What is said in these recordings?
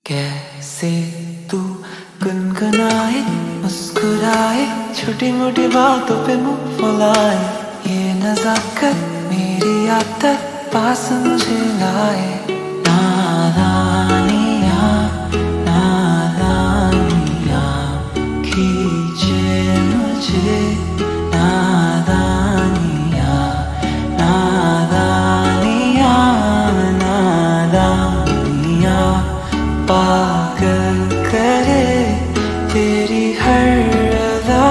कैसे तू गुनगुनाए मुस्कुराए छोटी मोटी बातों पे मुंह फुलाए, ये नजाकत मेरी आदत पास मुझे लाए। नादानियाँ नादानियाँ खींचे मुझे, नादानियाँ नादानियाँ नादानियाँ पागल करे तेरी हर अदा।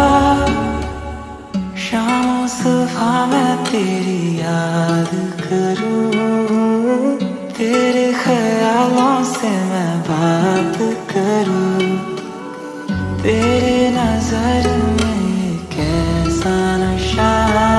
शाम सुबह मैं तेरी याद करूं, तेरे ख्यालों से मैं बात करूं। तेरे नजर में कैसा नशा,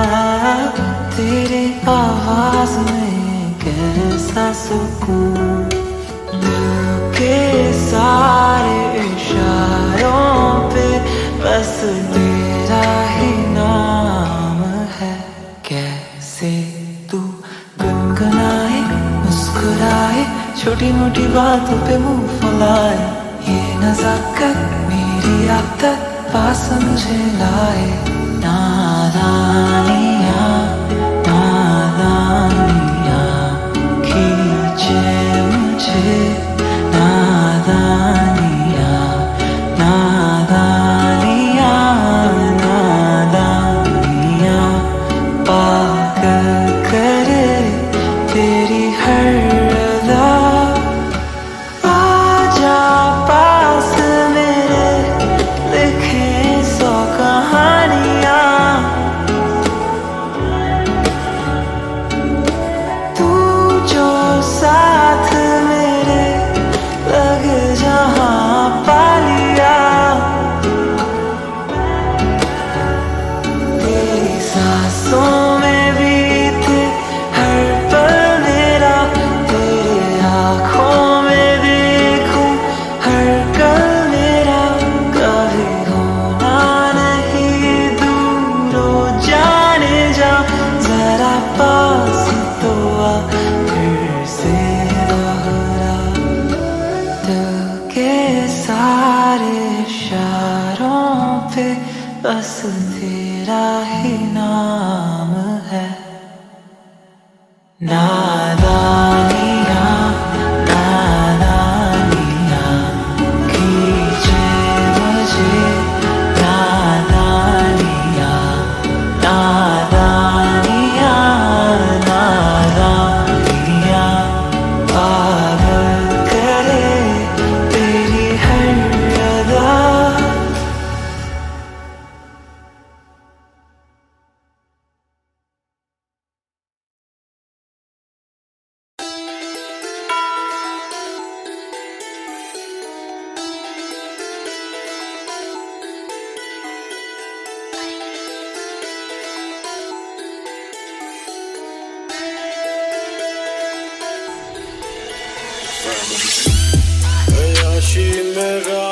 तेरे आवाज में कैसा सुकून। के सारे इशारों पे बस तेरा ही नाम है। कैसे तू गुनगुनाए मुस्कुराए छोटी मोटी बातों पे मुंह फुलाए, ये नजाकत मेरी आदत पास मुझे लाए। नादानियाँ नादानियाँ खींचे मुझे, नादानियाँ नादानियाँ नादानियाँ पागल करे तेरी हर अदा। आजा पास मेरे लिखे 100 कहानियाँ, तू जो साथ मेरे लग जहाँ पा लिया। तेरी सांसों में बीते हर पल मेरा, तेरे आँखों में देखूं हर कल मेरा। कभी होना नहीं दूर हो जाने जा, जरा पास तो आ फिर से दोहरा। दिल के सारे इशारों पे बस तेरा ही नाम है। नादानियाँ नादानियाँ खींचे मुझे, नादानियाँ नादानियाँ नादानियाँ पागल करे तेरी हर अदा। عياشي مغا